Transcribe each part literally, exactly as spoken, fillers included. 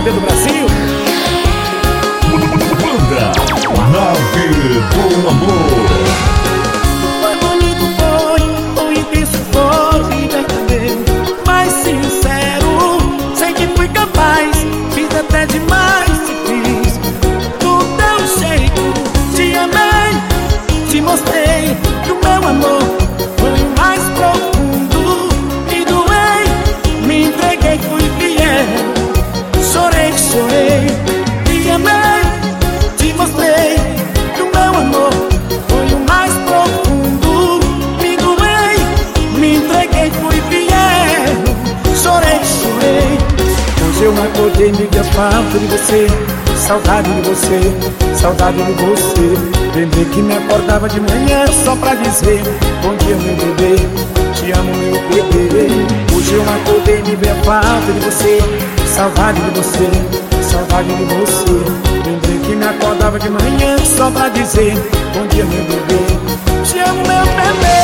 bebê do Brasil. Banda Nave do Amor. Foi bonito, foi, foi intenso, foi verdadeiro, mas sincero. Sei que fui capaz, fiz até demais, te fiz do teu jeito. Te amei, te mostrei que o meu amor foi o mais profundo. Me doei, me entreguei, fui fiel. Chorei, chorei, te amei, te mostrei que o meu amor foi o mais profundo. Me doei, me entreguei, fui fiel. Chorei, chorei. Hoje eu acordei, me vi a falta de você, saudade de você, saudade de você. Lembrei que me acordava de manhã só pra dizer bom dia, meu bebê, te amo, meu bebê. Hoje eu acordei, me vi a falta de você, saudade de você, saudade de você. Lembrei que me acordava de manhã só pra dizer bom dia, meu bebê, te amo, meu bebê.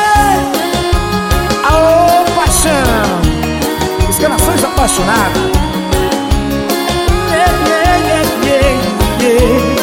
Aô, paixão, exclamações apaixonadas. Yeah, yeah, yeah, yeah, yeah.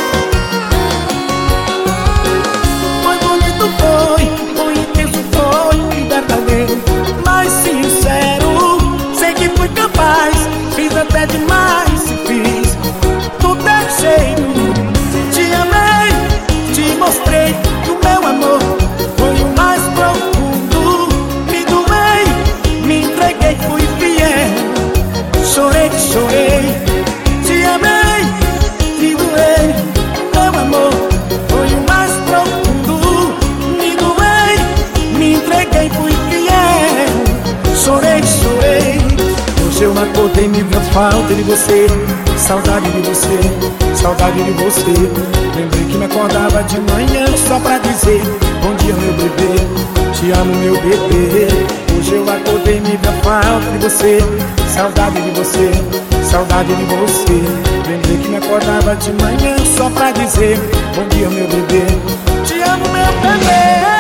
Foi bonito, foi, foi intenso, foi verdadeiro, mas sincero. Sei que fui capaz, fiz até demais, fiz do teu jeito. Te amei, te mostrei que o meu amor foi o mais profundo. Me doei, me entreguei, fui fiel. Chorei, chorei, te amei, te doei. Meu amor foi o mais profundo. Me doei, me entreguei, fui fiel. Chorei, chorei. Hoje eu acordei, me vi a falta de você, saudade de você, saudade de você. Lembrei que me acordava de manhã só pra dizer bom dia, meu bebê, te amo, meu bebê. Hoje eu acordei, me vi a falta de você, saudade de você, saudade de você. Lembrei que me acordava de manhã só pra dizer bom dia, meu bebê, te amo, meu bebê.